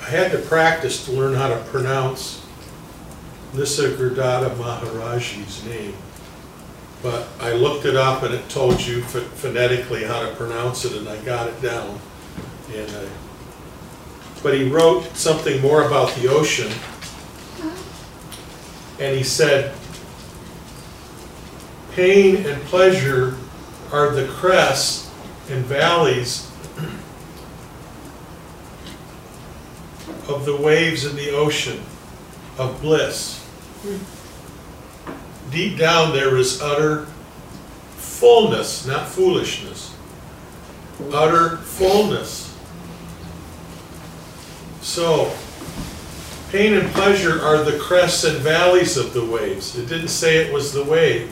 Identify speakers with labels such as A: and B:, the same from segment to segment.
A: I had to practice to learn how to pronounce Nisargadatta Maharaji's name. But I looked it up and it told you phonetically how to pronounce it, and I got it down. But he wrote something more about the ocean, and he said, pain and pleasure are the crests and valleys of the waves in the ocean of bliss. Deep down there is utter fullness, not foolishness. Utter fullness. So, pain and pleasure are the crests and valleys of the waves. It didn't say it was the wave.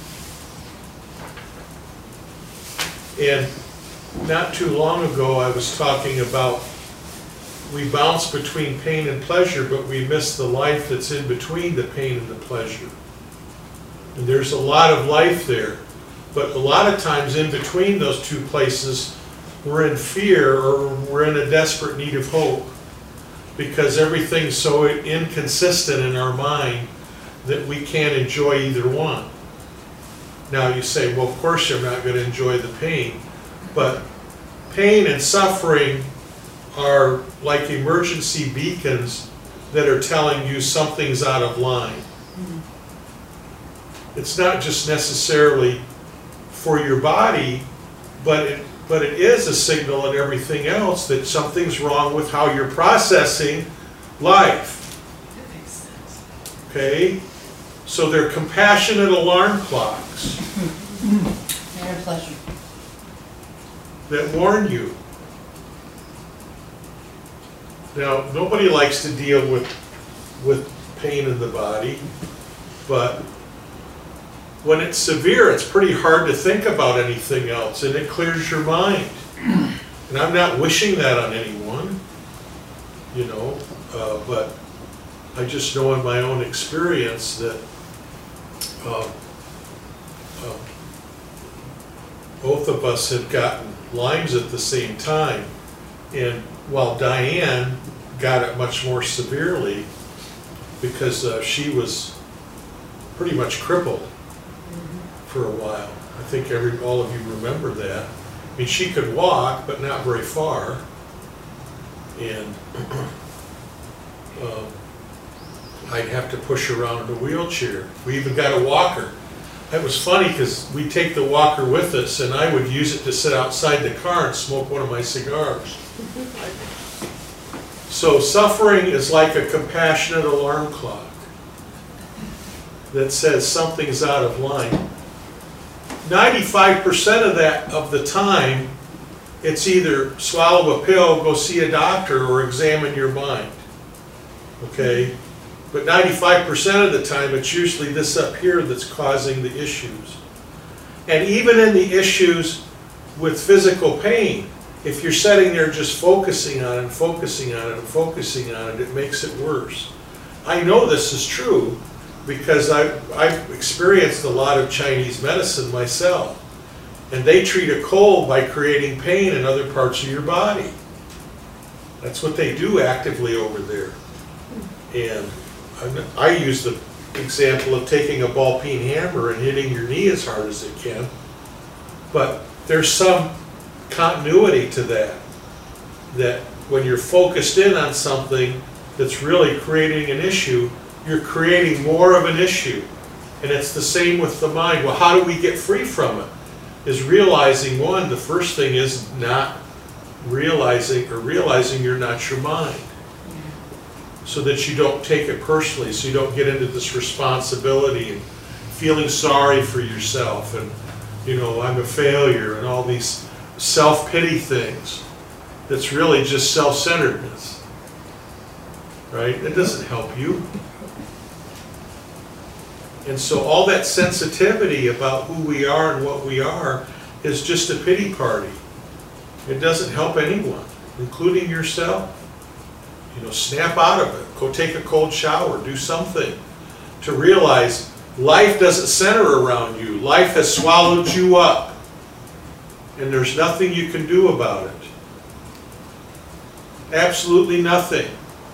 A: And not too long ago I was talking about we bounce between pain and pleasure, but we miss the life that's in between the pain and the pleasure. And there's a lot of life there. But a lot of times in between those two places, we're in fear or we're in a desperate need of hope, because everything's so inconsistent in our mind that we can't enjoy either one. Now you say, well, of course you're not going to enjoy the pain, but pain and suffering are like emergency beacons that are telling you something's out of line. It's not just necessarily for your body, but it is a signal in everything else that something's wrong with how you're processing life.
B: That makes sense.
A: Okay? So they're compassionate alarm clocks
B: Pain and pleasure.
A: that warn you. Now, nobody likes to deal with pain in the body, but when it's severe, it's pretty hard to think about anything else, and it clears your mind. And I'm not wishing that on anyone, you know, but I just know in my own experience that both of us had gotten Lyme's at the same time, and while Diane got it much more severely because she was pretty much crippled for a while. I think all of you remember that. I mean, she could walk, but not very far. And I'd have to push her around in a wheelchair. We even got a walker. It was funny because we'd take the walker with us, and I would use it to sit outside the car and smoke one of my cigars. So suffering is like a compassionate alarm clock that says something's out of line. 95% of the time, it's either swallow a pill, go see a doctor, or examine your mind. Okay? But 95% of the time, it's usually this up here that's causing the issues. And even in the issues with physical pain, if you're sitting there just focusing on it and focusing on it and focusing on it, it makes it worse. I know this is true because I've experienced a lot of Chinese medicine myself. And they treat a cold by creating pain in other parts of your body. That's what they do actively over there. And I use the example of taking a ball peen hammer and hitting your knee as hard as it can. But there's some continuity to that. That when you're focused in on something that's really creating an issue, you're creating more of an issue. And it's the same with the mind. Well, how do we get free from it? Is realizing, one, the first thing is not realizing you're not your mind. So that you don't take it personally, so you don't get into this responsibility and feeling sorry for yourself and, you know, I'm a failure and all these self-pity things. That's really just self-centeredness, right? It doesn't help you. And so all that sensitivity about who we are and what we are is just a pity party. It doesn't help anyone, including yourself. You know, snap out of it. Go take a cold shower. Do something to realize life doesn't center around you. Life has swallowed you up. And there's nothing you can do about it. Absolutely nothing.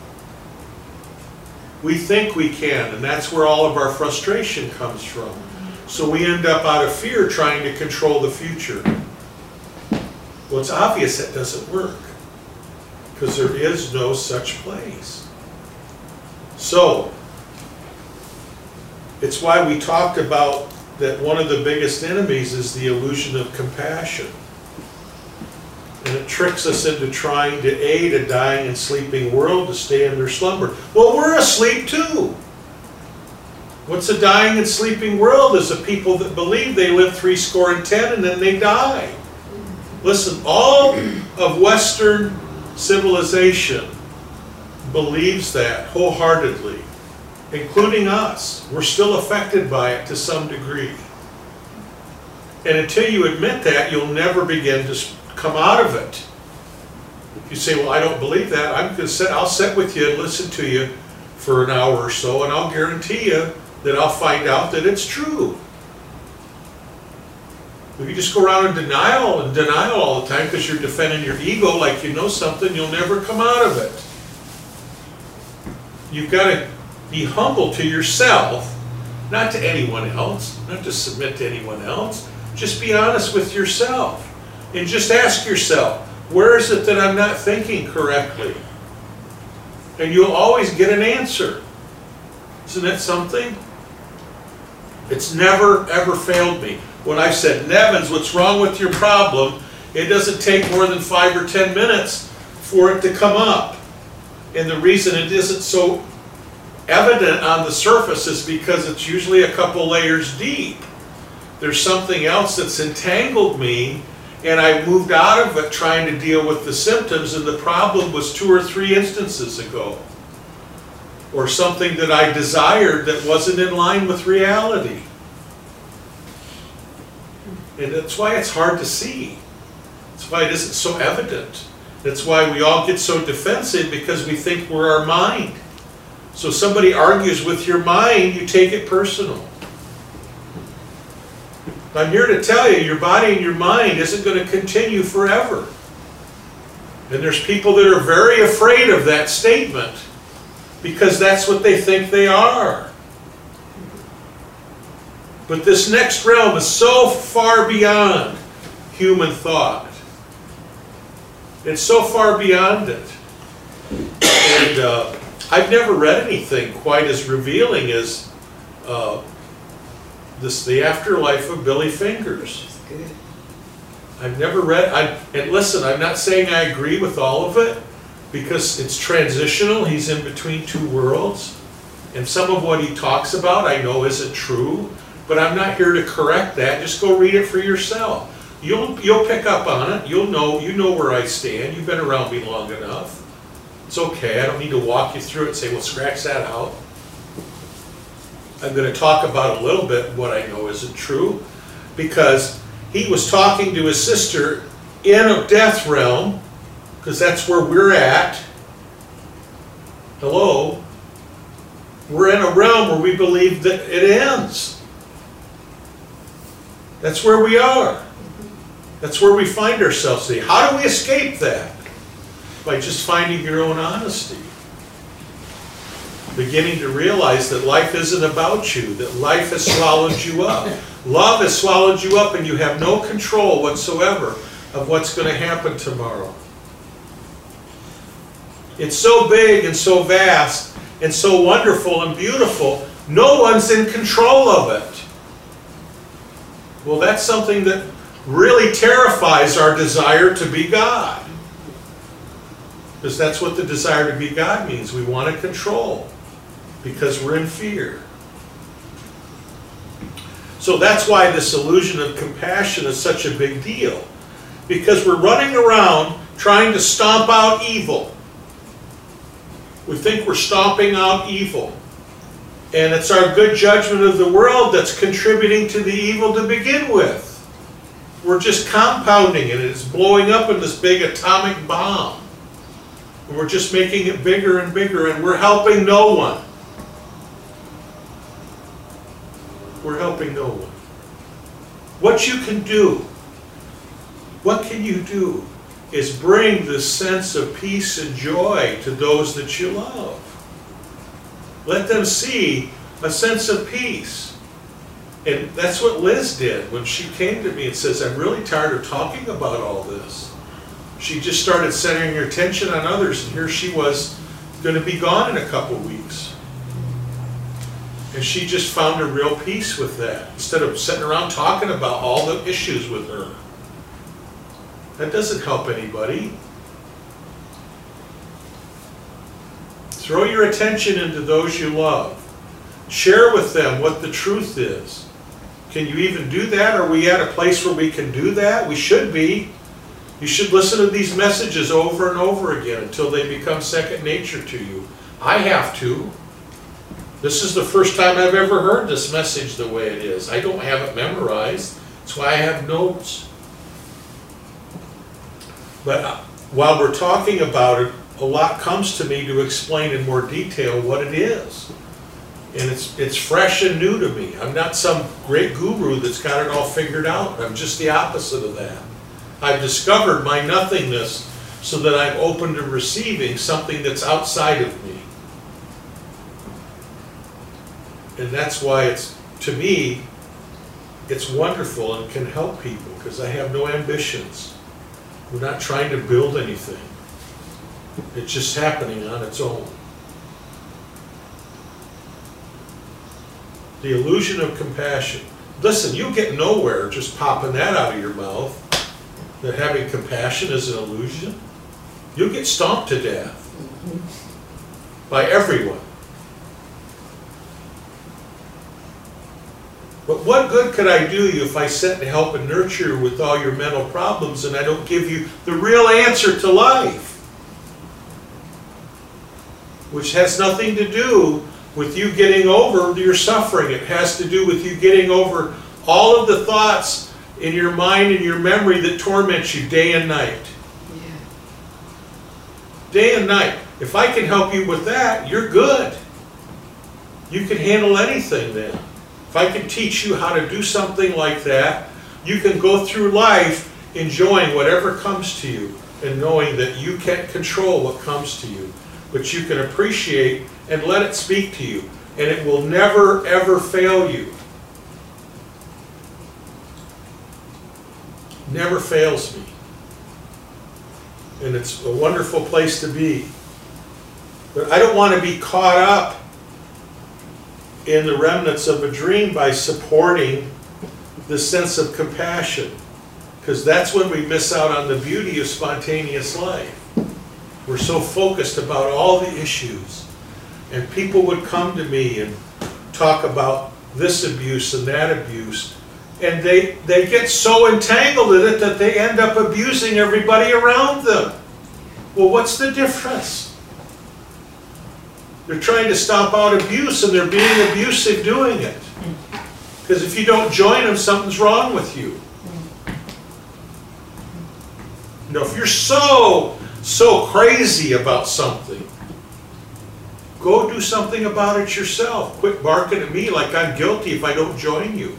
A: We think we can, and that's where all of our frustration comes from. So we end up out of fear trying to control the future. Well, it's obvious that doesn't work, because there is no such place. So, it's why we talked about that one of the biggest enemies is the illusion of compassion. And it tricks us into trying to aid a dying and sleeping world to stay in their slumber. Well, we're asleep too. What's a dying and sleeping world? Is a people that believe they live 70 and then they die. Listen, all of Western civilization believes that wholeheartedly, including us. We're still affected by it to some degree. And until you admit that, you'll never begin to come out of it. If you say, well, I don't believe that, I'll sit with you and listen to you for an hour or so, and I'll guarantee you that I'll find out that it's true. If you just go around in denial all the time because you're defending your ego like you know something, you'll never come out of it. You've got to be humble to yourself, not to anyone else, not to submit to anyone else. Just be honest with yourself. And just ask yourself, where is it that I'm not thinking correctly? And you'll always get an answer. Isn't that something? It's never, ever failed me. When I've said, Nevins, what's wrong with your problem? It doesn't take more than 5 or 10 minutes for it to come up. And the reason it isn't so evident on the surface is because it's usually a couple layers deep. There's something else that's entangled me, and I moved out of it trying to deal with the symptoms, and the problem was 2 or 3 instances ago. Or something that I desired that wasn't in line with reality. And that's why it's hard to see. That's why it isn't so evident. That's why we all get so defensive, because we think we're our mind. So somebody argues with your mind, you take it personal. I'm here to tell you, your body and your mind isn't going to continue forever. And there's people that are very afraid of that statement because that's what they think they are. But this next realm is so far beyond human thought. It's so far beyond it. And I've never read anything quite as revealing as the Afterlife of Billy Fingers.
B: That's good.
A: I've never read, and listen, I'm not saying I agree with all of it, because it's transitional. He's in between 2 worlds. And some of what he talks about I know isn't true, but I'm not here to correct that. Just go read it for yourself. You'll pick up on it. You know where I stand. You've been around me long enough. It's okay. I don't need to walk you through it and say, well, scratch that out. I'm going to talk about a little bit what I know isn't true, because he was talking to his sister in a death realm, because that's where we're at. Hello? We're in a realm where we believe that it ends. That's where we are. That's where we find ourselves today. How do we escape that? By just finding your own honesty. Beginning to realize that life isn't about you, that life has swallowed you up. Love has swallowed you up, and you have no control whatsoever of what's going to happen tomorrow. It's so big and so vast and so wonderful and beautiful, no one's in control of it. Well, that's something that really terrifies our desire to be God. Because that's what the desire to be God means. We want to control, because we're in fear. So that's why this illusion of compassion is such a big deal. Because we're running around trying to stomp out evil. We think we're stomping out evil. And it's our good judgment of the world that's contributing to the evil to begin with. We're just compounding it. It's blowing up in this big atomic bomb. And we're just making it bigger and bigger, and we're helping no one. We're helping no one. What you can do, what can you do is bring this sense of peace and joy to those that you love. Let them see a sense of peace. And that's what Liz did when she came to me and says, I'm really tired of talking about all this. She just started centering her attention on others, and here she was going to be gone in a couple weeks. And she just found a real peace with that, instead of sitting around talking about all the issues with her. That doesn't help anybody. Throw your attention into those you love. Share with them what the truth is. Can you even do that? Are we at a place where we can do that? We should be. You should listen to these messages over and over again until they become second nature to you. I have to. This is the first time I've ever heard this message the way it is. I don't have it memorized. That's why I have notes. But while we're talking about it, a lot comes to me to explain in more detail what it is. And it's fresh and new to me. I'm not some great guru that's got it all figured out. I'm just the opposite of that. I've discovered my nothingness so that I'm open to receiving something that's outside of me. And that's why it's, to me, it's wonderful and can help people, because I have no ambitions. We're not trying to build anything. It's just happening on its own. The illusion of compassion. Listen, you get nowhere just popping that out of your mouth, that having compassion is an illusion. You'll get stomped to death by everyone. But what good could I do you if I sit and help and nurture you with all your mental problems and I don't give you the real answer to life? Which has nothing to do with you getting over your suffering. It has to do with you getting over all of the thoughts in your mind and your memory that torment you day and night.
B: Yeah.
A: Day and night. If I can help you with that, you're good. You can handle anything then. If I can teach you how to do something like that, you can go through life enjoying whatever comes to you and knowing that you can't control what comes to you, but you can appreciate and let it speak to you, and it will never ever fail you. Never fails me. And it's a wonderful place to be. But I don't want to be caught up in the remnants of a dream by supporting the sense of compassion, because that's when we miss out on the beauty of spontaneous life. We're so focused about all the issues, and people would come to me and talk about this abuse and that abuse, and they get so entangled in it that they end up abusing everybody around them. Well, what's the difference? They're trying to stomp out abuse, and they're being abusive doing it. Because if you don't join them, something's wrong with you. You know, if you're so crazy about something, go do something about it yourself. Quit barking at me like I'm guilty if I don't join you.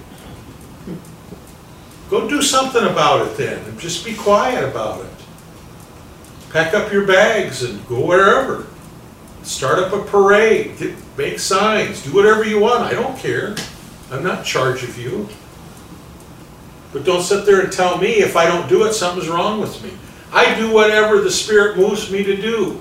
A: Go do something about it then, and just be quiet about it. Pack up your bags and go wherever. Start up a parade, make signs, do whatever you want. I don't care. I'm not in charge of you. But don't sit there and tell me if I don't do it, something's wrong with me. I do whatever the Spirit moves me to do.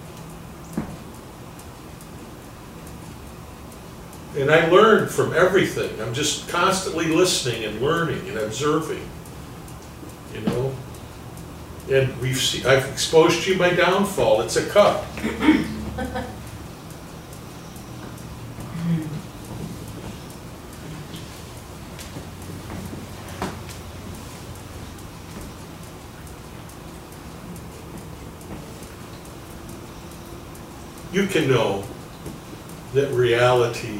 A: And I learn from everything. I'm just constantly listening and learning and observing. You know? And I've exposed you my downfall. It's a cup. You can know that reality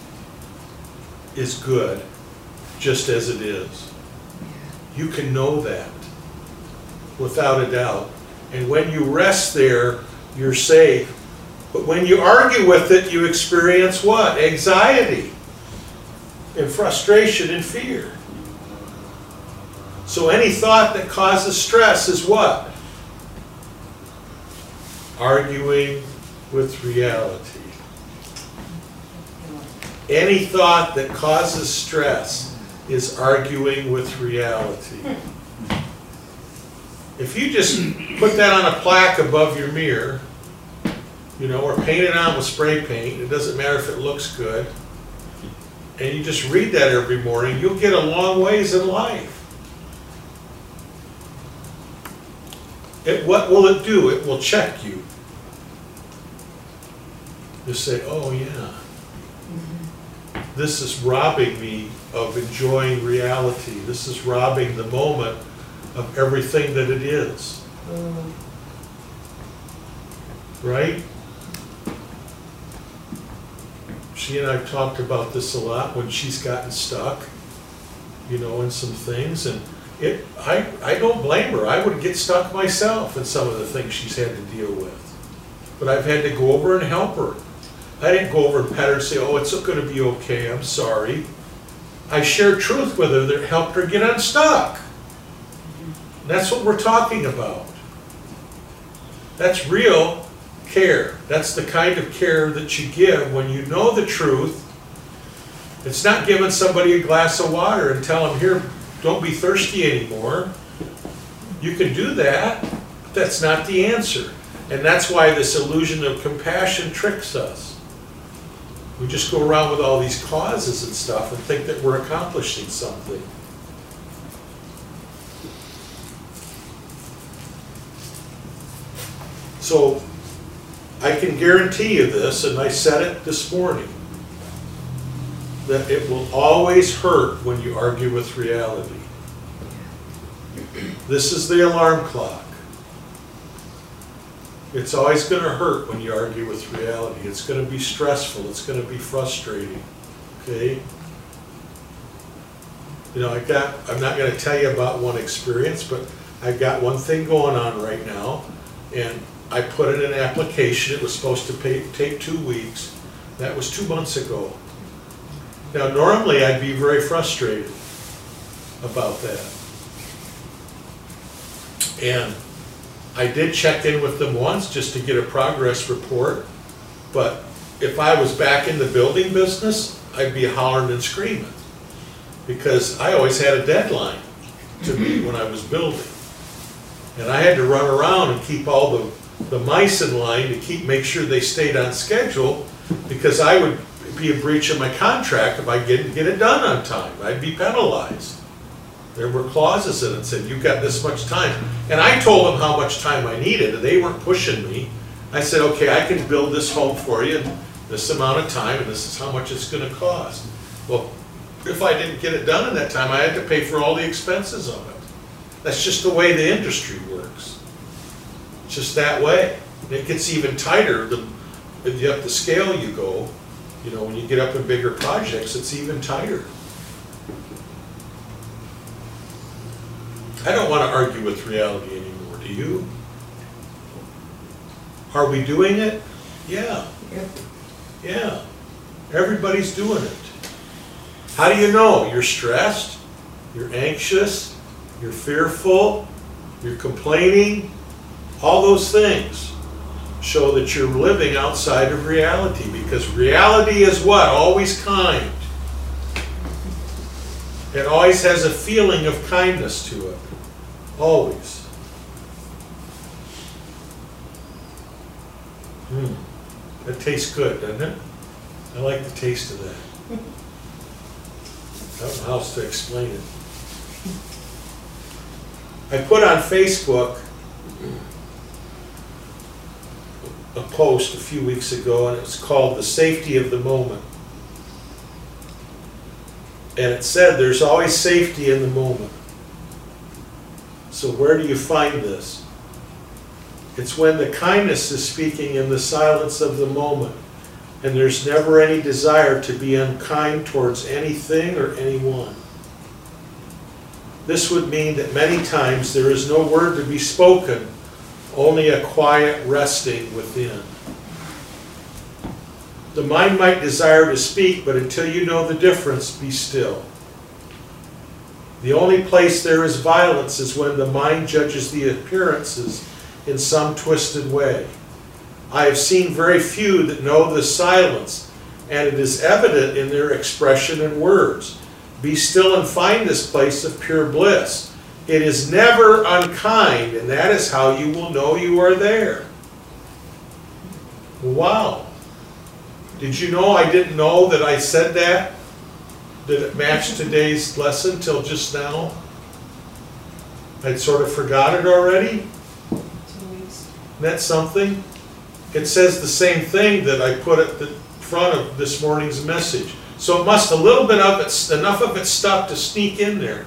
A: is good just as it is. You can know that without a doubt. And when you rest there, you're safe. But when you argue with it, you experience what? Anxiety and frustration and fear. So any thought that causes stress is what? arguing with reality. Any thought that causes stress is arguing with reality. If you just put that on a plaque above your mirror, you know, or paint it on with spray paint, it doesn't matter if it looks good, and you just read that every morning, you'll get a long ways in life. What will it do? It will check you. Just say, oh yeah, this is robbing me of enjoying reality. This is robbing the moment of everything that it is. Right? She and I have talked about this a lot when she's gotten stuck, you know, in some things, and I don't blame her. I would get stuck myself in some of the things she's had to deal with. But I've had to go over and help her. I didn't go over and pet her and say, oh, it's going to be okay, I'm sorry. I shared truth with her that helped her get unstuck. That's what we're talking about. That's real care. That's the kind of care that you give when you know the truth. It's not giving somebody a glass of water and tell them, here, don't be thirsty anymore. You can do that, but that's not the answer. And that's why this illusion of compassion tricks us. We just go around with all these causes and stuff and think that we're accomplishing something. So I can guarantee you this, and I said it this morning, that it will always hurt when you argue with reality. This is the alarm clock. It's always going to hurt when you argue with reality. It's going to be stressful. It's going to be frustrating. Okay? You know, I'm not going to tell you about one experience, but I've got one thing going on right now, and I put in an application. It was supposed to take 2 weeks. That was 2 months ago. Now, normally I'd be very frustrated about that. And I did check in with them once just to get a progress report, but if I was back in the building business, I'd be hollering and screaming because I always had a deadline to meet when I was building. And I had to run around and keep all the mice in line to make sure they stayed on schedule, because I would be a breach of my contract if I didn't get it done on time. I'd be penalized. There were clauses in it that said, you've got this much time. And I told them how much time I needed, and they weren't pushing me. I said, okay, I can build this home for you in this amount of time, and this is how much it's going to cost. Well, if I didn't get it done in that time, I had to pay for all the expenses of it. That's just the way the industry works. It's just that way. And it gets even tighter the up the scale you go. You know, when you get up in bigger projects, it's even tighter. I don't want to argue with reality anymore, do you? Are we doing it? Yeah.
B: Yep.
A: Yeah. Everybody's doing it. How do you know? You're stressed, you're anxious, you're fearful, you're complaining. All those things show that you're living outside of reality, because reality is what? Always kind. It always has a feeling of kindness to it. Always. That tastes good, doesn't it? I like the taste of that. I don't know how else to explain it. I put on Facebook a post a few weeks ago, and it was called "The Safety of the Moment." And it said there's always safety in the moment. So where do you find this? It's when the kindness is speaking in the silence of the moment, and there's never any desire to be unkind towards anything or anyone. This would mean that many times there is no word to be spoken, only a quiet resting within. The mind might desire to speak, but until you know the difference, be still. The only place there is violence is when the mind judges the appearances in some twisted way. I have seen very few that know this silence, and it is evident in their expression and words. Be still and find this place of pure bliss. It is never unkind, and that is how you will know you are there. Wow. Did you know I didn't know that I said that? Did it match today's lesson till just now? I'd sort of forgot it already.
B: 2 weeks.
A: Isn't that something? It says the same thing that I put at the front of this morning's message. So it must, a little bit of it, enough of it stuck to sneak in there.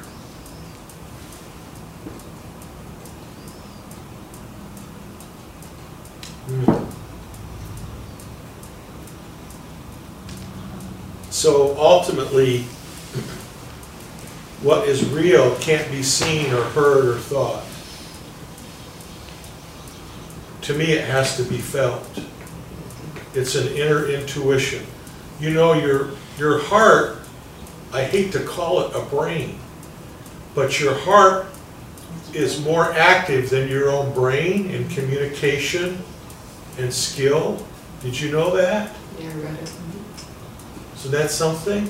A: So ultimately, what is real can't be seen or heard or thought. To me, it has to be felt. It's an inner intuition. You know, your heart, I hate to call it a brain, but your heart is more active than your own brain in communication and skill. Did you know that?
B: Yeah, I read it.
A: So that's something.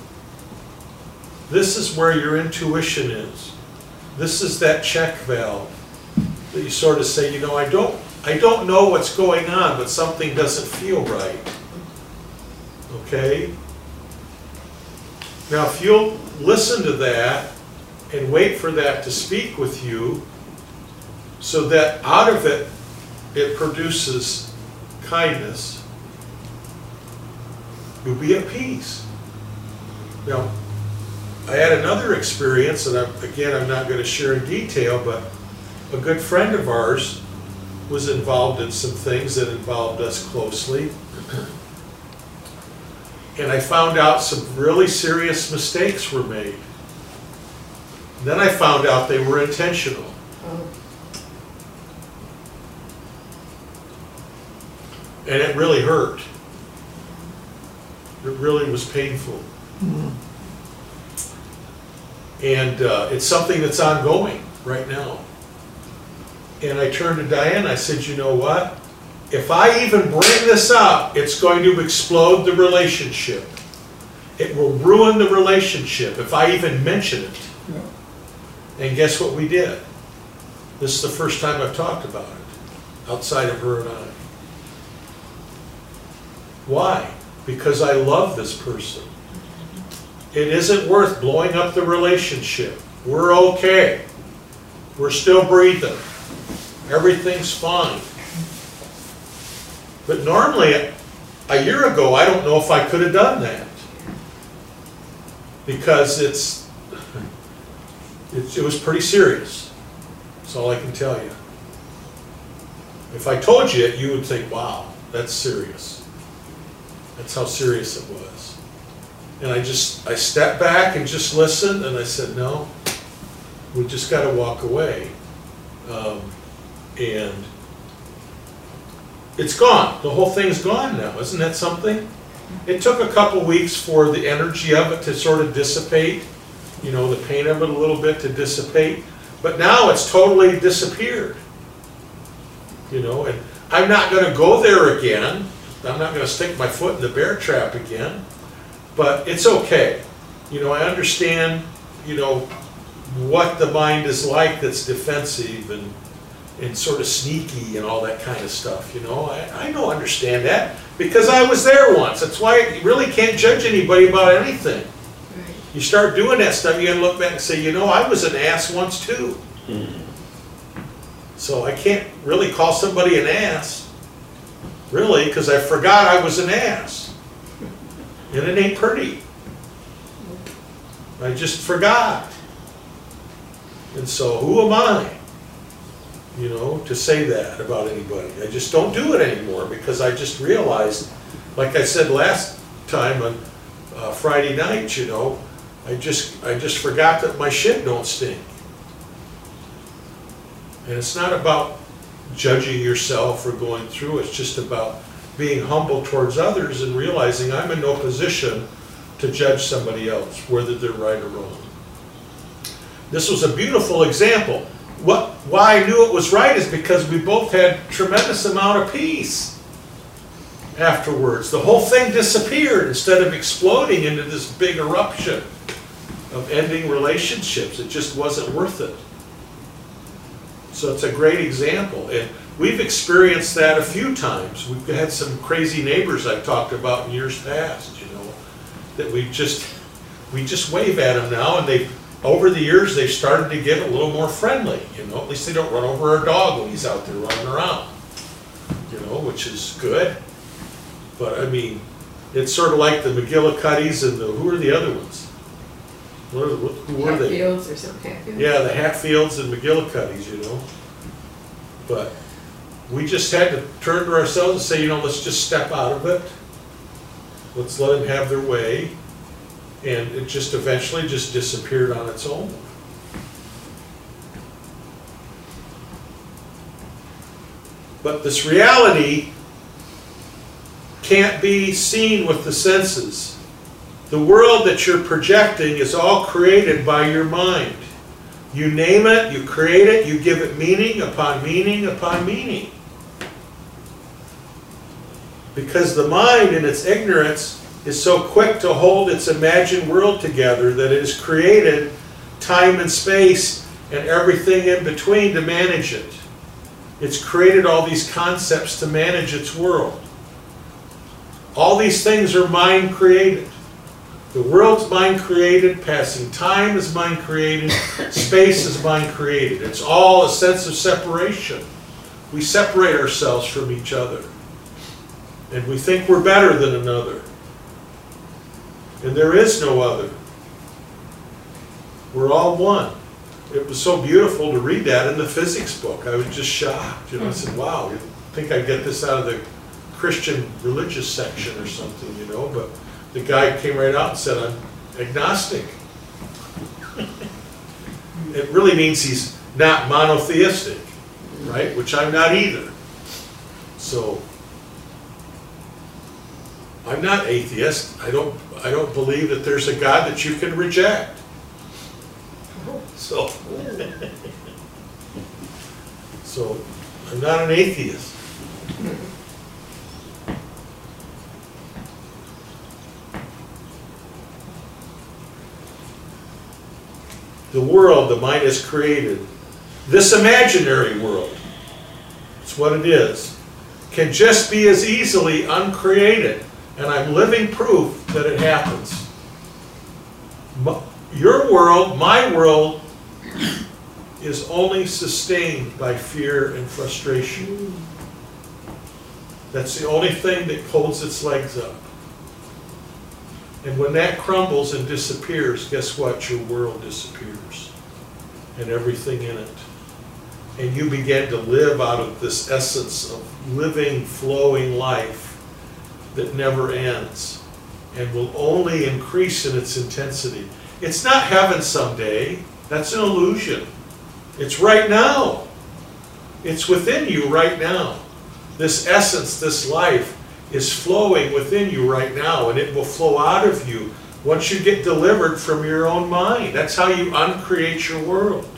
A: This is where your intuition is. This is that check valve that you sort of say, you know, I don't know what's going on, but something doesn't feel right. Okay? Now, if you'll listen to that and wait for that to speak with you, so that out of it, it produces kindness, you'll be at peace. Now, I had another experience, and I'm not going to share in detail, but a good friend of ours was involved in some things that involved us closely. And I found out some really serious mistakes were made. Then I found out they were intentional.
B: Oh.
A: And it really hurt. It really was painful.
C: Mm-hmm.
A: And it's something that's ongoing right now. And I turned to Diane, I said, you know what? If I even bring this up, it's going to explode the relationship. It will ruin the relationship if I even mention it.
C: Yeah.
A: And guess what we did? This is the first time I've talked about it, outside of her and I. Why? Because I love this person. It isn't worth blowing up the relationship. We're okay. We're still breathing. Everything's fine. But normally, a year ago, I don't know if I could have done that. Because it was pretty serious. That's all I can tell you. If I told you it, you would think, wow, that's serious. That's how serious it was. And I stepped back and just listened, and I said, no, we just got to walk away. And it's gone. The whole thing's gone now. Isn't that something? It took a couple weeks for the energy of it to sort of dissipate, you know, the pain of it a little bit to dissipate. But now it's totally disappeared. You know, and I'm not going to go there again. I'm not going to stick my foot in the bear trap again. But it's okay. You know, I understand, you know, what the mind is like that's defensive and sort of sneaky and all that kind of stuff, you know. I don't understand that because I was there once. That's why you really can't judge anybody about anything.
B: Right.
A: You start doing that stuff, you gotta look back and say, you know, I was an ass once too. So I can't really call somebody an ass, really, because I forgot I was an ass. And it ain't pretty. I just forgot. And so who am I, you know, to say that about anybody? I just don't do it anymore because I just realized, like I said last time on Friday night, you know, I just forgot that my shit don't stink. And it's not about judging yourself or going through, it's just about being humble towards others and realizing I'm in no position to judge somebody else, whether they're right or wrong. This was a beautiful example. Why I knew it was right is because we both had tremendous amount of peace. afterwards. The whole thing disappeared instead of exploding into this big eruption of ending relationships. It just wasn't worth it. So it's a great example. And we've experienced that a few times. We've had some crazy neighbors I've talked about in years past, you know, that we just wave at them now, and they've, over the years, they've started to get a little more friendly, you know. At least they don't run over our dog when he's out there running around, you know, which is good. But I mean, it's sort of like the McGillicuddies and who are the other ones? Who were they?
B: Hatfields or something. Hatfields?
A: Yeah, the Hatfields and McGillicuddies, you know. But we just had to turn to ourselves and say, you know, let's just step out of it. Let's let them have their way. And it just eventually just disappeared on its own. But this reality can't be seen with the senses. The world that you're projecting is all created by your mind. You name it, you create it, you give it meaning upon meaning upon meaning. Because the mind in its ignorance is so quick to hold its imagined world together that it has created time and space and everything in between to manage it. It's created all these concepts to manage its world. All these things are mind created. The world's mind created, passing time is mind created, space is mind created. It's all a sense of separation. We separate ourselves from each other. And we think we're better than another. And there is no other. We're all one. It was so beautiful to read that in the physics book. I was just shocked. You know, I said, wow, you'd think I'd get this out of the Christian religious section or something, you know, but the guy came right out and said, I'm agnostic. It really means he's not monotheistic, right? Which I'm not either. So I'm not atheist. I don't believe that there's a God that you can reject. So, so I'm not an atheist. The world the mind has created, this imaginary world, it's what it is, can just be as easily uncreated. And I'm living proof that it happens. Your world, my world, is only sustained by fear and frustration. That's the only thing that holds its legs up. And when that crumbles and disappears, guess what? Your world disappears. And everything in it. And you begin to live out of this essence of living, flowing life that never ends and will only increase in its intensity. It's not heaven someday. That's an illusion. It's right now. It's within you right now. This essence, this life is flowing within you right now, and it will flow out of you once you get delivered from your own mind. That's how you uncreate your world.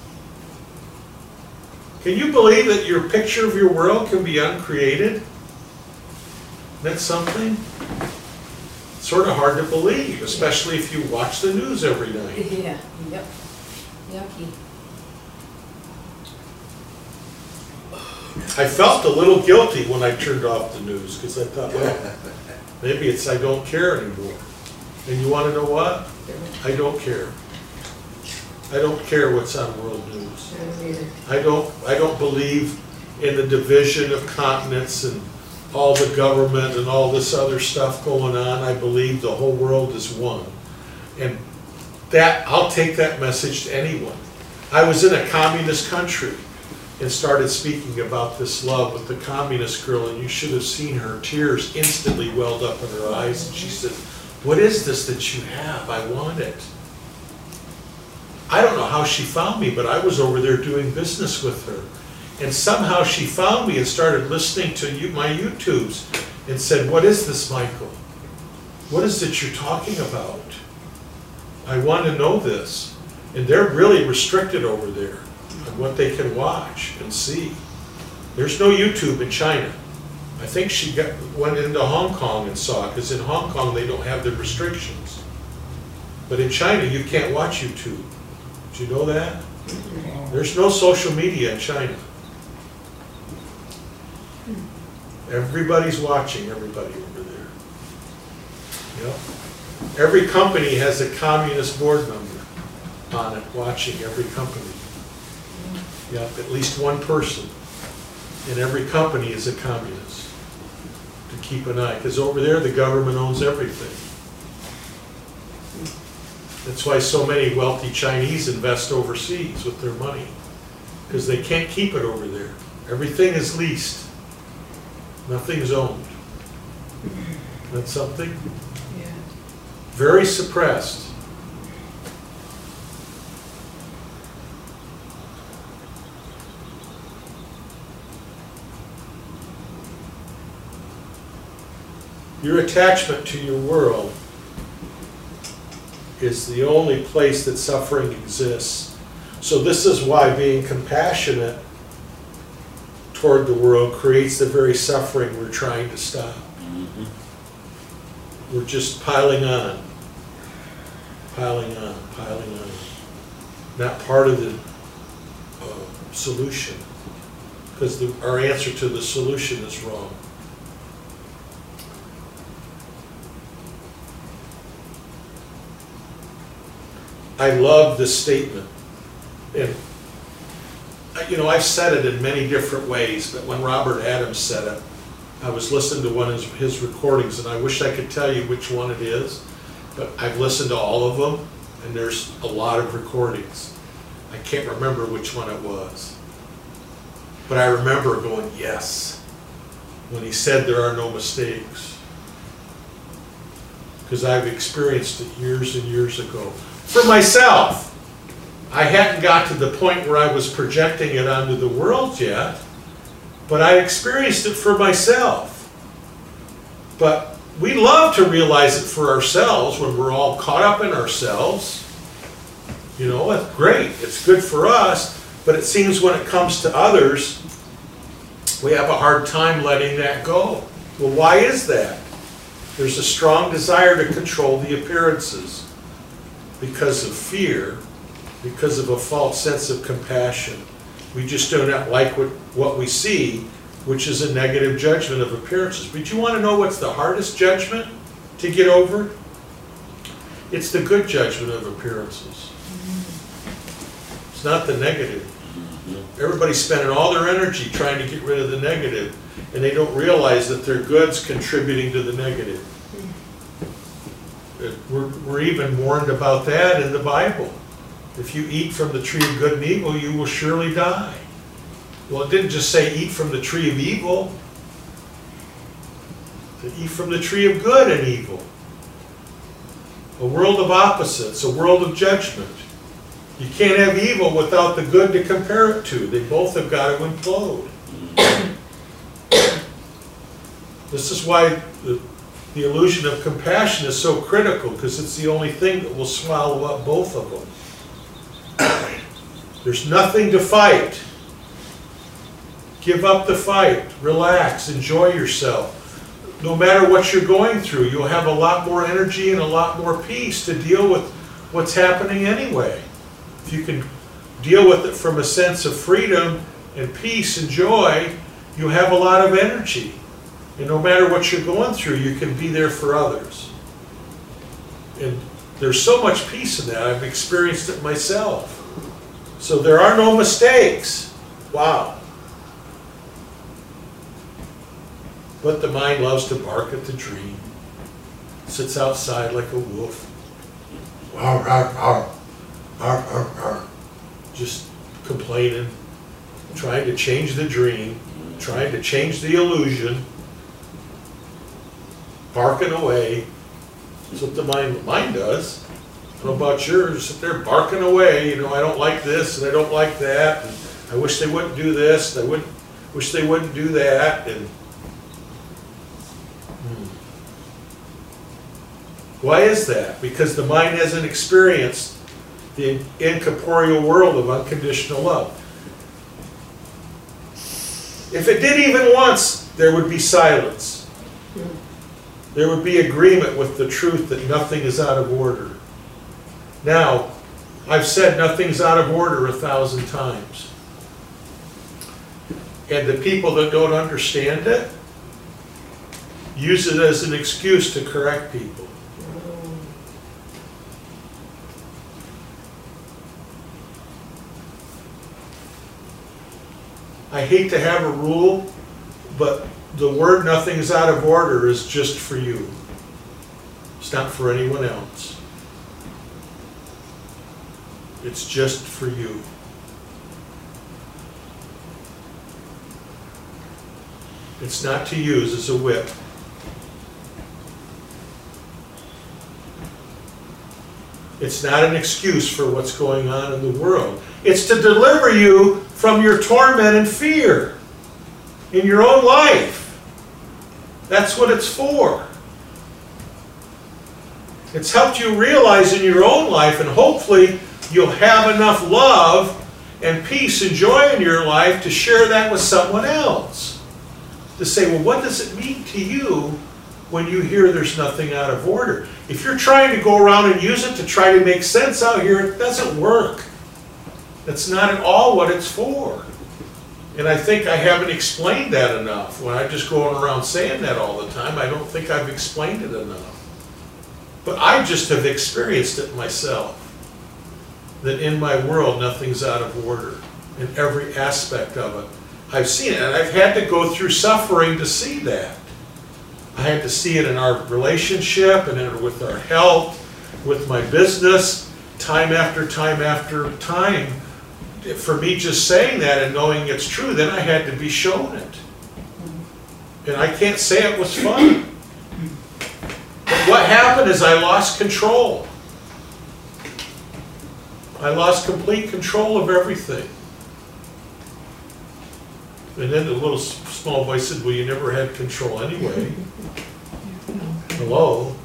A: Can you believe that your picture of your world can be uncreated? That's something sort of hard to believe, especially if you watch the news every night.
B: Yeah, yep. Yucky.
A: I felt a little guilty when I turned off the news because I thought, well, maybe it's I don't care anymore. And you want to know what? I don't care. I don't care what's on world news. I don't believe in the division of continents and all the government and all this other stuff going on. I believe the whole world is one. And that, I'll take that message to anyone. I was in a communist country and started speaking about this love with the communist girl, and you should have seen her tears instantly welled up in her eyes. And she said, what is this that you have? I want it. I don't know how she found me, but I was over there doing business with her. And somehow she found me and started listening to my YouTubes and said, what is this, Michael? What is it you're talking about? I want to know this. And they're really restricted over there on what they can watch and see. There's no YouTube in China. I think she went into Hong Kong and saw it, because in Hong Kong they don't have the restrictions. But in China you can't watch YouTube. Did you know that? There's no social media in China. Everybody's watching everybody over there. Yep. Every company has a communist board member on it watching every company. Yep, at least one person in every company is a communist to keep an eye, because over there the government owns everything. That's why so many wealthy Chinese invest overseas with their money, because they can't keep it over there. Everything is leased. Nothing's owned. That's something?
B: Yeah.
A: Very suppressed. Your attachment to your world is the only place that suffering exists. So this is why being compassionate toward the world creates the very suffering we're trying to stop. We're just piling on, piling on, piling on. Not part of the solution, because our answer to the solution is wrong. I love this statement, and you know, I've said it in many different ways, but when Robert Adams said it, I was listening to one of his recordings, and I wish I could tell you which one it is, but I've listened to all of them, and there's a lot of recordings. I can't remember which one it was, but I remember going, yes, when he said there are no mistakes, because I've experienced it years and years ago. For myself, I hadn't got to the point where I was projecting it onto the world yet, but I experienced it for myself. But we love to realize it for ourselves when we're all caught up in ourselves. You know, it's great, it's good for us, but it seems when it comes to others, we have a hard time letting that go. Well, why is that? There's a strong desire to control the appearances because of fear, because of a false sense of compassion. We just do not like what we see, which is a negative judgment of appearances. But you want to know what's the hardest judgment to get over? It's the good judgment of appearances. It's not the negative. Everybody's spending all their energy trying to get rid of the negative, and they don't realize that their good's contributing to the negative. We're even warned about that in the Bible. If you eat from the tree of good and evil, you will surely die. Well, it didn't just say eat from the tree of evil. It said eat from the tree of good and evil. A world of opposites, a world of judgment. You can't have evil without the good to compare it to. They both have got to implode. This is why the illusion of compassion is so critical, because it's the only thing that will swallow up both of them. There's nothing to fight. Give up the fight. Relax. Enjoy yourself. No matter what you're going through, you'll have a lot more energy and a lot more peace to deal with what's happening anyway. If you can deal with it from a sense of freedom and peace and joy, you have a lot of energy. And no matter what you're going through, you can be there for others. And there's so much peace in that. I've experienced it myself. So there are no mistakes. Wow. But the mind loves to bark at the dream. Sits outside like a wolf. Just complaining. Trying to change the dream. Trying to change the illusion. Barking away. That's what the mind does. I don't know about yours. Sit there barking away. You know, I don't like this and I don't like that. And I wish they wouldn't do this. And I wish they wouldn't do that. And why is that? Because the mind hasn't experienced the incorporeal world of unconditional love. If it did even once, there would be silence. There would be agreement with the truth that nothing is out of order. Now, I've said nothing's out of order 1,000 times. And the people that don't understand it use it as an excuse to correct people. I hate to have a rule, but the word nothing's out of order is just for you. It's not for anyone else. It's just for you. It's not to use as a whip. It's not an excuse for what's going on in the world. It's to deliver you from your torment and fear in your own life. That's what it's for. It's helped you realize in your own life, and hopefully you'll have enough love and peace and joy in your life to share that with someone else. To say, well, what does it mean to you when you hear there's nothing out of order? If you're trying to go around and use it to try to make sense out here, it doesn't work. That's not at all what it's for. And I think I haven't explained that enough. When I'm just going around saying that all the time, I don't think I've explained it enough. But I just have experienced it myself. That in my world, nothing's out of order. In every aspect of it. I've seen it, and I've had to go through suffering to see that. I had to see it in our relationship, and with our health, with my business, time after time after time. For me just saying that and knowing it's true, then I had to be shown it. And I can't say it was fun. But what happened is I lost control. I lost complete control of everything. And then the little small voice said, well, you never had control anyway. Hello?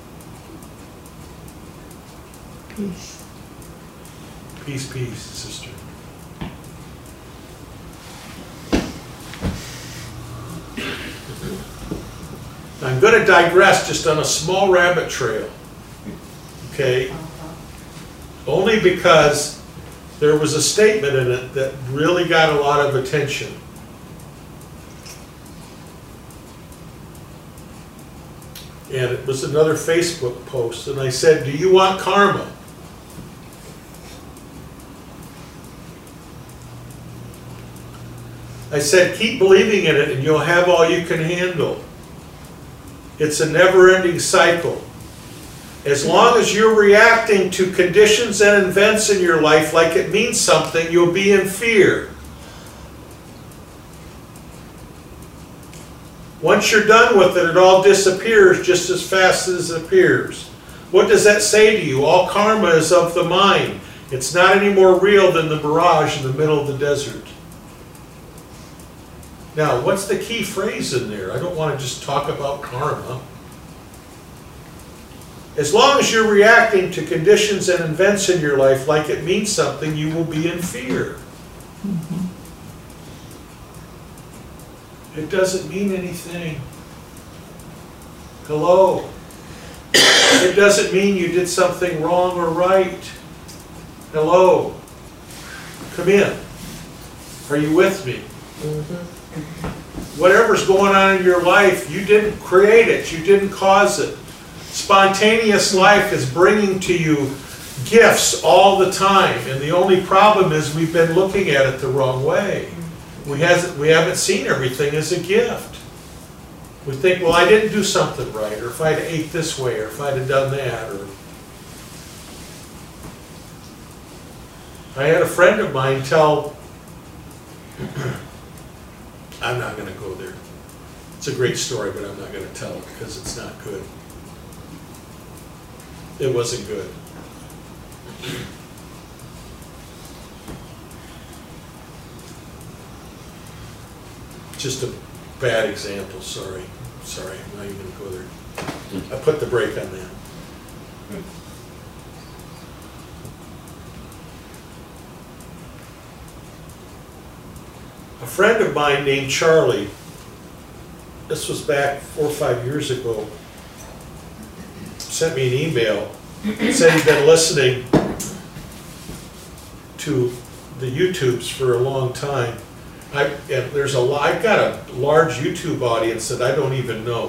C: Peace.
A: Peace, peace, sister. I'm going to digress just on a small rabbit trail. Okay? Only because there was a statement in it that really got a lot of attention. And it was another Facebook post, and I said, do you want karma? I said, keep believing in it and you'll have all you can handle. It's a never-ending cycle. As long as you're reacting to conditions and events in your life like it means something, you'll be in fear. Once you're done with it, it all disappears just as fast as it appears. What does that say to you? All karma is of the mind. It's not any more real than the mirage in the middle of the desert. Now, what's the key phrase in there? I don't want to just talk about karma. As long as you're reacting to conditions and events in your life like it means something, you will be in fear. It doesn't mean anything. Hello? It doesn't mean you did something wrong or right. Hello? Come in. Are you with me? Whatever's going on in your life, you didn't create it. You didn't cause it. Spontaneous life is bringing to you gifts all the time. And the only problem is we've been looking at it the wrong way. We haven't seen everything as a gift. We think, well, I didn't do something right, or if I'd ate this way, or if I'd have done that, or... I had a friend of mine tell... I'm not going to go there. It's a great story, but I'm not going to tell it because it's not good. It wasn't good. Just a bad example, sorry. Sorry, I'm not even going to go there. I put the brake on that. A friend of mine named Charlie this was back 4 or 5 years ago, sent me an email, said he'd been listening to the YouTubes for a long time. I've got a large YouTube audience that I don't even know,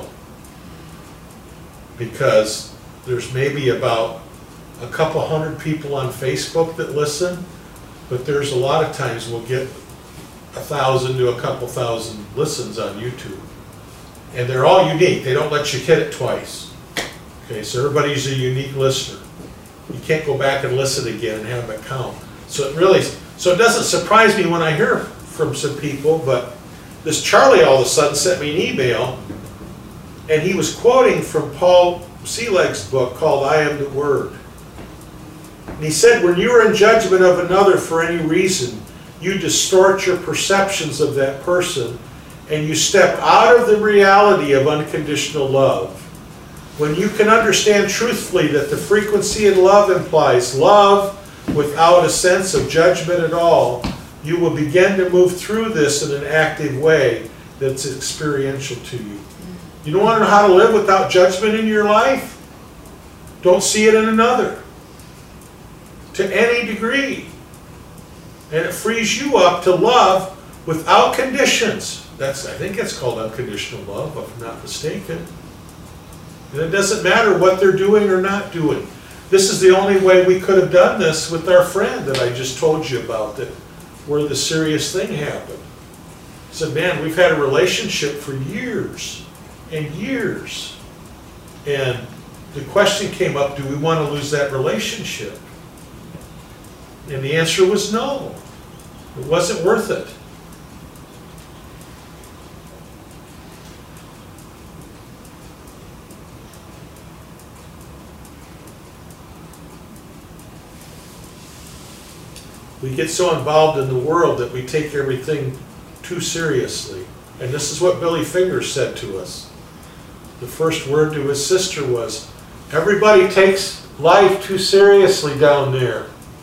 A: because there's maybe about a couple hundred people on Facebook that listen, but there's a lot of times we'll get 1,000 to a couple thousand listens on YouTube. And they're all unique. They don't let you hit it twice. Okay, so everybody's a unique listener. You can't go back and listen again and have them count. So it doesn't surprise me when I hear from some people, but this Charlie all of a sudden sent me an email, and he was quoting from Paul Selig's book called I Am the Word. And he said, when you are in judgment of another for any reason, you distort your perceptions of that person, and you step out of the reality of unconditional love. When you can understand truthfully that the frequency in love implies love without a sense of judgment at all, you will begin to move through this in an active way that's experiential to you. You don't want to know how to live without judgment in your life? Don't see it in another, to any degree. And it frees you up to love without conditions. I think it's called unconditional love, if I'm not mistaken. And it doesn't matter what they're doing or not doing. This is the only way we could have done this with our friend that I just told you about, that where the serious thing happened. I said, man, we've had a relationship for years and years. And the question came up, do we want to lose that relationship? And the answer was no. It wasn't worth it. We get so involved in the world that we take everything too seriously. And this is what Billy Fingers said to us. The first word to his sister was, everybody takes life too seriously down there.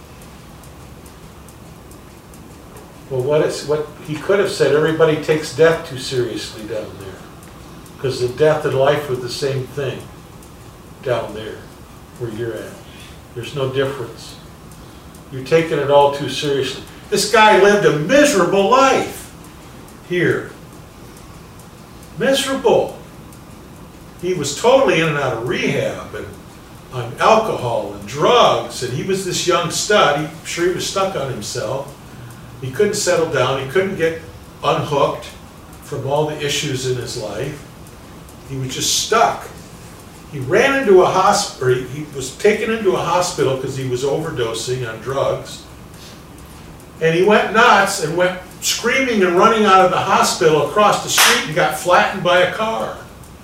A: Well, what he could have said, everybody takes death too seriously down there. Because the death and life are the same thing down there where you're at. There's no difference. You're taking it all too seriously. This guy lived a miserable life here. Miserable. He was totally in and out of rehab and on alcohol and drugs, and he was this young stud. I'm sure he was stuck on himself. He couldn't settle down. He couldn't get unhooked from all the issues in his life. He was just stuck. He ran into a hospital. He was taken into a hospital because he was overdosing on drugs. And he went nuts and went screaming and running out of the hospital across the street and got flattened by a car.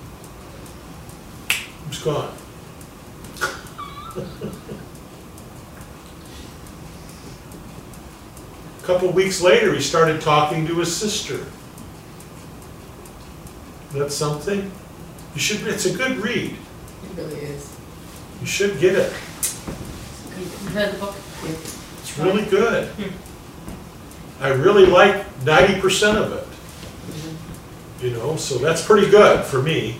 A: He was gone. A couple of weeks later, he started talking to his sister. That's something. You should. It's a good read.
B: It really is.
A: You should get it.
B: You read the book? Yeah.
A: It's really good. I really like 90% of it. You know, so that's pretty good for me.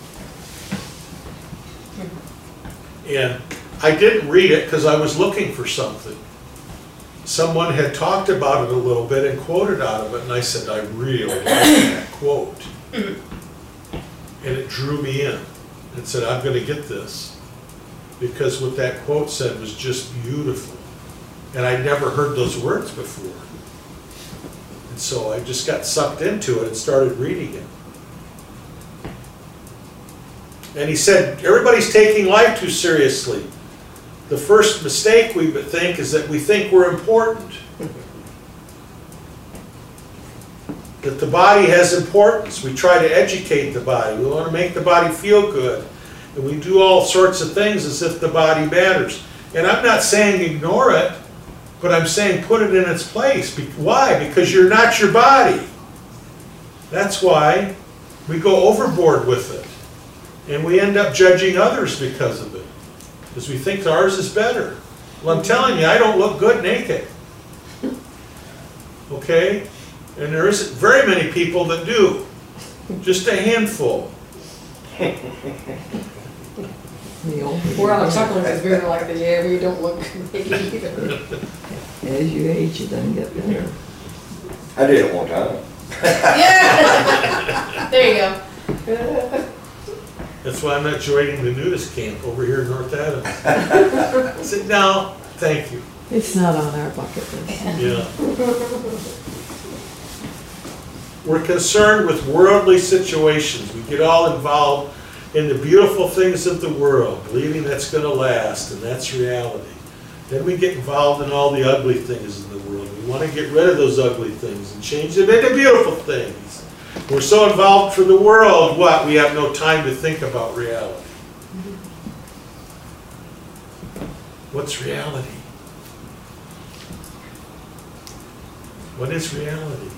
A: And I didn't read it because I was looking for something. Someone had talked about it a little bit and quoted out of it, and I said, I really like that quote. And it drew me in and said, I'm going to get this. Because what that quote said was just beautiful. And I'd never heard those words before. And so I just got sucked into it and started reading it. And he said, everybody's taking life too seriously. The first mistake we think is that we think we're important. That the body has importance. We try to educate the body. We want to make the body feel good. And we do all sorts of things as if the body matters. And I'm not saying ignore it, but I'm saying put it in its place. Why? Because you're not your body. That's why we go overboard with it. And we end up judging others because of it. Because we think ours is better. Well, I'm telling you, I don't look good naked. Okay? And there isn't very many people that do. Just a handful.
C: The older
B: We're all
C: you
B: chuckling because we're like, yeah, we don't look big either.
C: get, as you age, it doesn't get better.
D: I did it one time.
B: Yeah! There you go.
A: That's why I'm not joining the nudist camp over here in North Adams. I said, no, thank you.
C: It's not on our bucket list.
A: Yeah. We're concerned with worldly situations. We get all involved in the beautiful things of the world, believing that's going to last, and that's reality. Then we get involved in all the ugly things in the world. We want to get rid of those ugly things and change them into beautiful things. We're so involved for the world, what? We have no time to think about reality. What's reality? What is reality?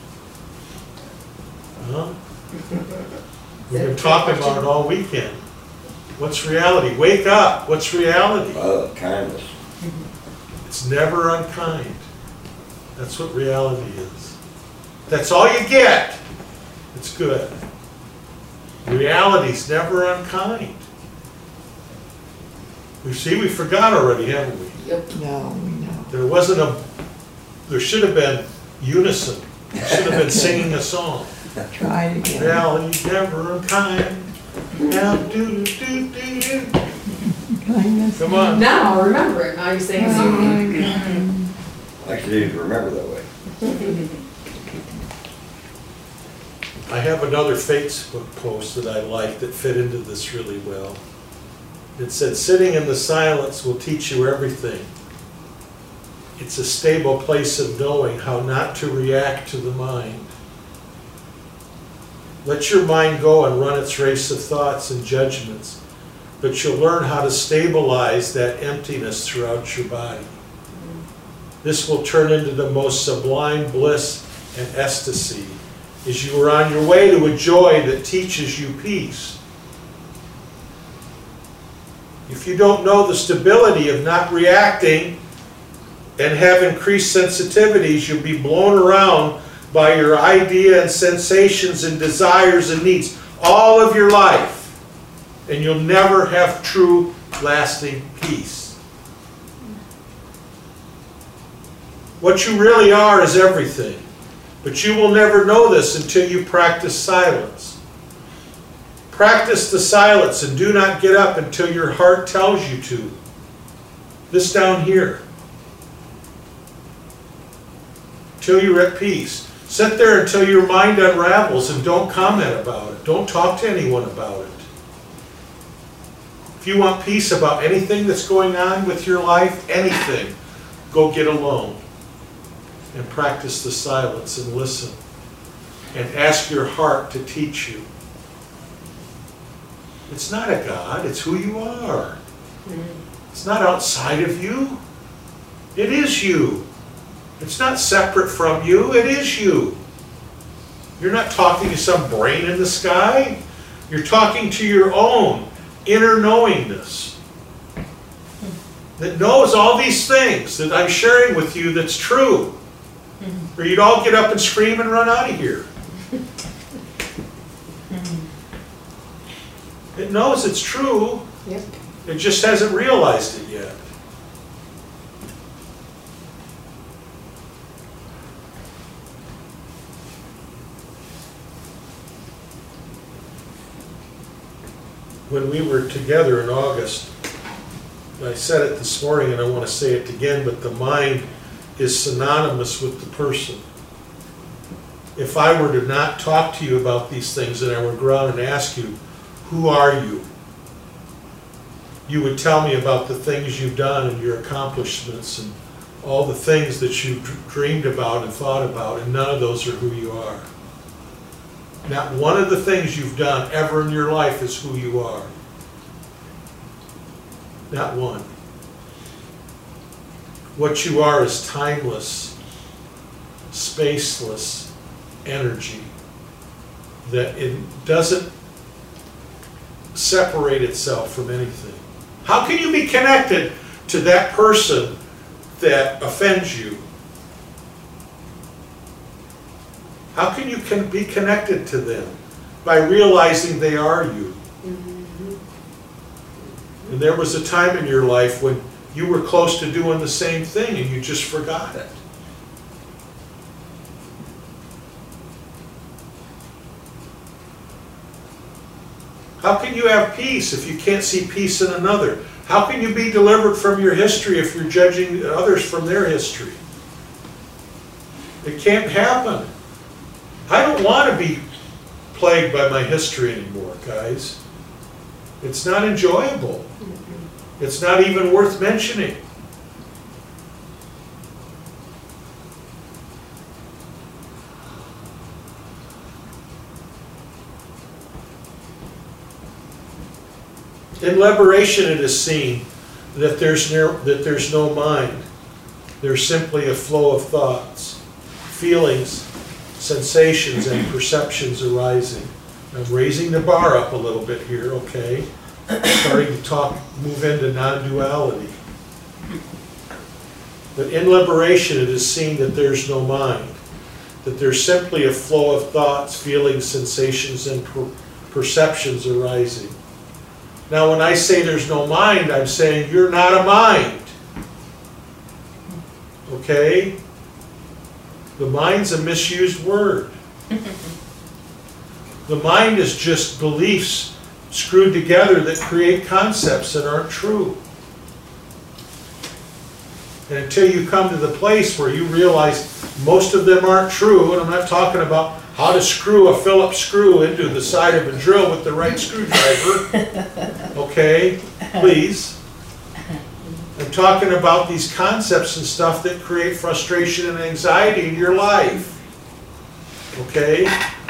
A: Huh? We've been talking about it all weekend. What's reality? Wake up. What's reality?
D: Love, kindness.
A: It's never unkind. That's what reality is. That's all you get. It's good. Reality's never unkind. We forgot already, haven't we?
B: Yep.
C: No, we know.
A: There should have been unison. We should have been singing a song.
C: Try it again.
A: Reality's never unkind. Now do do do do do.
C: Kindness.
A: Come on.
B: Now I remember it. Now you're saying it's you.
D: I actually need to remember that way.
A: I have another Facebook post that I like that fit into this really well. It said, sitting in the silence will teach you everything. It's a stable place of knowing how not to react to the mind. Let your mind go and run its race of thoughts and judgments, but you'll learn how to stabilize that emptiness throughout your body. This will turn into the most sublime bliss and ecstasy as you are on your way to a joy that teaches you peace. If you don't know the stability of not reacting and have increased sensitivities, you'll be blown around by your idea and sensations and desires and needs all of your life, and you'll never have true, lasting peace. What you really are is everything, but you will never know this until you practice silence. Practice the silence and do not get up until your heart tells you to. This down here. Till you're at peace. Sit there until your mind unravels and don't comment about it. Don't talk to anyone about it. If you want peace about anything that's going on with your life, anything, go get alone and practice the silence and listen and ask your heart to teach you. It's not a God, it's who you are. It's not outside of you. It is you. It's not separate from you, it is you. You're not talking to some brain in the sky. You're talking to your own inner knowingness that knows all these things that I'm sharing with you that's true. Or you'd all get up and scream and run out of here. It knows it's true.
B: Yep.
A: It just hasn't realized it yet. When we were together in August, I said it this morning and I want to say it again, but the mind is synonymous with the person. If I were to not talk to you about these things and I would go around and ask you, who are you? You would tell me about the things you've done and your accomplishments and all the things that you've dreamed about and thought about, and none of those are who you are. Not one of the things you've done ever in your life is who you are. Not one. What you are is timeless, spaceless energy that it doesn't separate itself from anything. How can you be connected to that person that offends you? How can you be connected to them? by realizing they are you. And there was a time in your life when you were close to doing the same thing and you just forgot it. How can you have peace if you can't see peace in another? How can you be delivered from your history if you're judging others from their history? It can't happen. I don't want to be plagued by my history anymore, guys. It's not enjoyable. It's not even worth mentioning. In liberation, it is seen that there's no mind. There's simply a flow of thoughts, feelings, sensations, and perceptions arising. I'm raising the bar up a little bit here, okay? Starting to move into non-duality. But in liberation, it is seen that there's no mind. That there's simply a flow of thoughts, feelings, sensations, and perceptions arising. Now, when I say there's no mind, I'm saying you're not a mind. Okay? The mind's a misused word. The mind is just beliefs screwed together that create concepts that aren't true. And until you come to the place where you realize most of them aren't true, and I'm not talking about how to screw a Phillips screw into the side of a drill with the right screwdriver. Okay, please. I'm talking about these concepts and stuff that create frustration and anxiety in your life. Okay?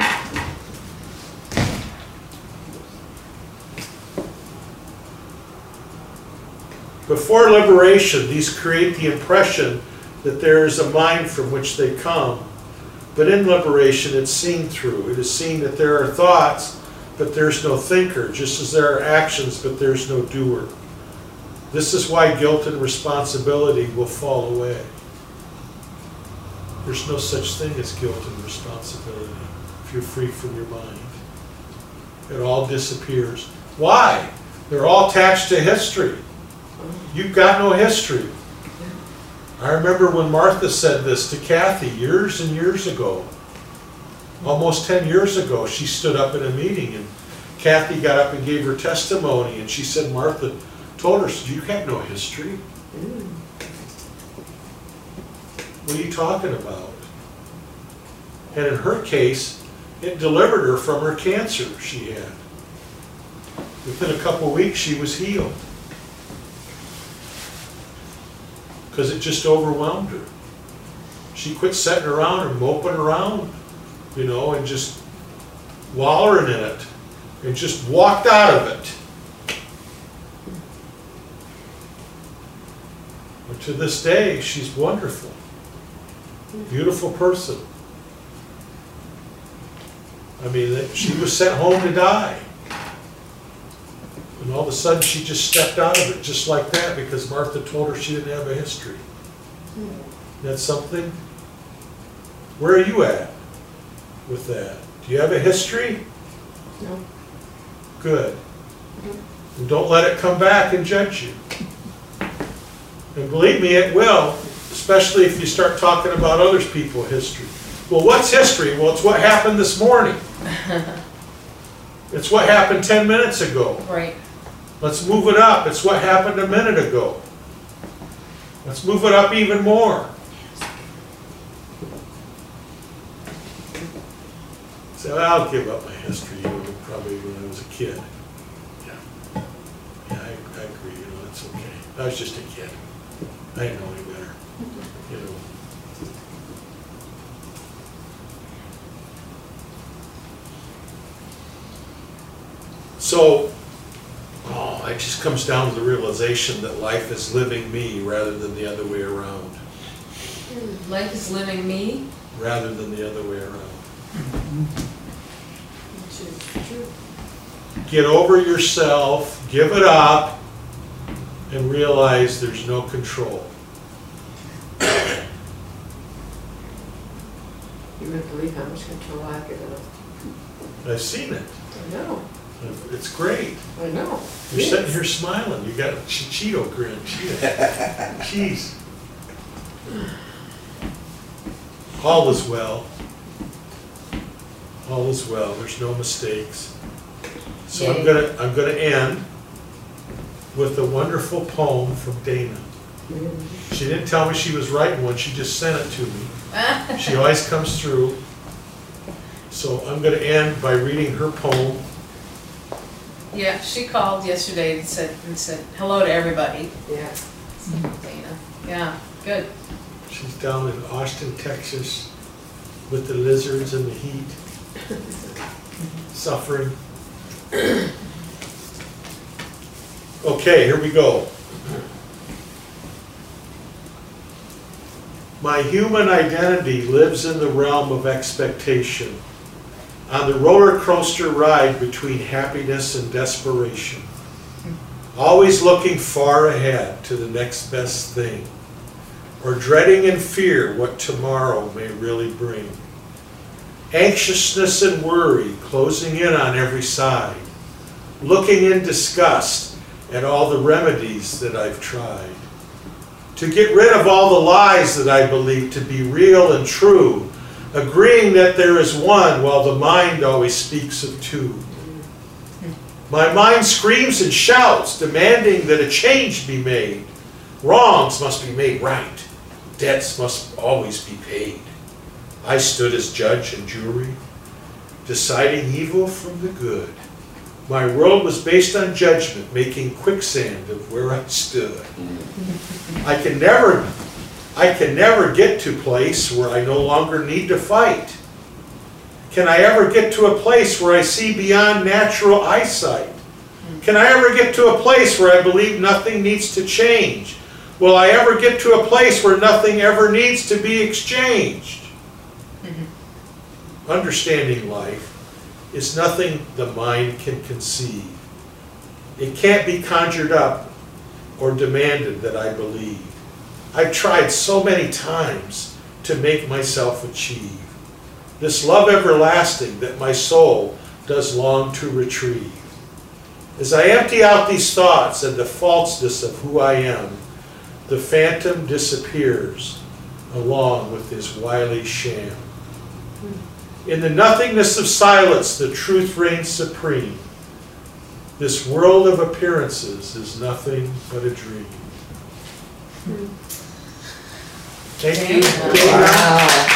A: Before liberation, these create the impression that there is a mind from which they come. But in liberation, it's seen through. It is seen that there are thoughts, but there's no thinker, just as there are actions, but there's no doer. This is why guilt and responsibility will fall away. There's no such thing as guilt and responsibility if you're free from your mind. It all disappears. Why? They're all attached to history. You've got no history. I remember when Martha said this to Kathy years and years ago. Almost 10 years ago, she stood up in a meeting and Kathy got up and gave her testimony and she said, Martha told her, you have no history. What are you talking about? And in her case, it delivered her from her cancer she had. Within a couple of weeks, she was healed. Because it just overwhelmed her. She quit sitting around and moping around, you know, and just wallowing in it, and just walked out of it. But to this day, she's wonderful. Beautiful person. I mean, she was sent home to die. And all of a sudden she just stepped out of it just like that because Martha told her she didn't have a history. That's something? Where are you at with that? Do you have a history?
B: No.
A: Good. And don't let it come back and judge you. And believe me, it will, especially if you start talking about other people's history. Well, what's history? Well, it's what happened this morning. It's what happened 10 minutes ago.
B: Right.
A: Let's move it up. It's what happened a minute ago. Let's move it up even more. So I'll give up my history, probably when I was a kid. Yeah, I agree, you know, that's okay. I was just a kid. I didn't know any better, you know. So, it just comes down to the realization that life is living me rather than the other way around.
B: Life is living me.
A: Rather than the other way around.
B: Which is true.
A: Get over yourself, give it up, and realize there's no control.
B: You wouldn't believe how much control I give it up.
A: I've seen it.
B: I know,
A: It's great.
B: I know.
A: You're sitting here smiling. You got a Cheeto grin. Jeez. All is well. All is well. There's no mistakes. So
B: Yay.
A: I'm gonna end with a wonderful poem from Dana. She didn't tell me she was writing one. She just sent it to me. She always comes through. So I'm gonna end by reading her poem.
B: Yeah, she called yesterday and said hello to everybody.
C: Yeah.
B: Dana, yeah, good.
A: She's down in Austin, Texas, with the lizards and the heat, suffering. Okay, here we go. My human identity lives in the realm of expectation, on the roller coaster ride between happiness and desperation, always looking far ahead to the next best thing, or dreading in fear what tomorrow may really bring. Anxiousness and worry closing in on every side, looking in disgust at all the remedies that I've tried, to get rid of all the lies that I believe to be real and true, agreeing that there is one while the mind always speaks of two. My mind screams and shouts, demanding that a change be made. Wrongs must be made right. Debts must always be paid. I stood as judge and jury, deciding evil from the good. My world was based on judgment, making quicksand of where I stood. I can never get to a place where I no longer need to fight. Can I ever get to a place where I see beyond natural eyesight? Can I ever get to a place where I believe nothing needs to change? Will I ever get to a place where nothing ever needs to be exchanged? Understanding life is nothing the mind can conceive. It can't be conjured up or demanded that I believe. I've tried so many times to make myself achieve this love everlasting that my soul does long to retrieve. As I empty out these thoughts and the falseness of who I am, the phantom disappears along with his wily sham. In the nothingness of silence, the truth reigns supreme. This world of appearances is nothing but a dream. Thank you.
B: Wow.
C: Wow.